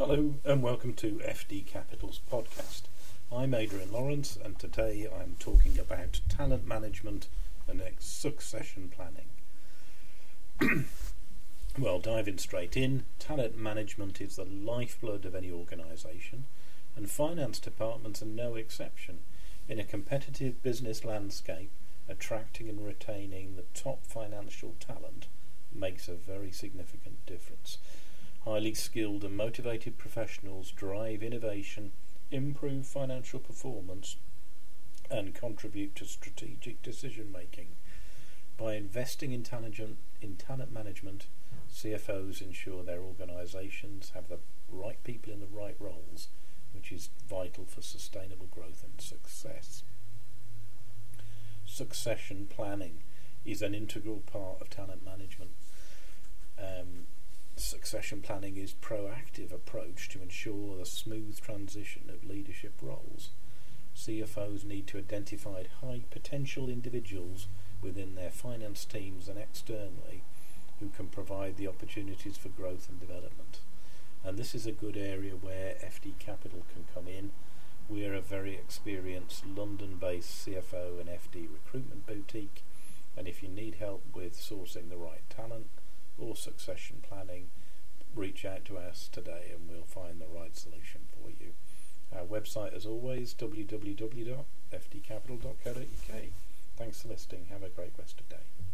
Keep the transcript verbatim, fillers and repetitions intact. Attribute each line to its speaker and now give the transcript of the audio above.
Speaker 1: Hello and welcome to F D Capital's podcast. I'm Adrian Lawrence and today I'm talking about talent management and succession planning. Well, diving straight in, talent management is the lifeblood of any organisation, and finance departments are no exception. In a competitive business landscape, attracting and retaining the top financial talent makes a very significant difference. Highly skilled and motivated professionals drive innovation, improve financial performance, and contribute to strategic decision making. By investing in talent, in talent management, C F Os ensure their organisations have the right people in the right roles, which is vital for sustainable growth and success. Succession planning is an integral part of talent management. Um, Succession planning is a proactive approach to ensure the smooth transition of leadership roles. C F Os need to identify high potential individuals within their finance teams and externally who can provide the opportunities for growth and development. And this is a good area where F D Capital can come in. We're a very experienced London-based C F O and F D recruitment boutique, and if you need help with sourcing the right talent or succession planning, reach out to us today and we'll find the right solution for you. Our website, as always, w w w dot f d capital dot co dot u k. Thanks for listening. Have a great rest of the day.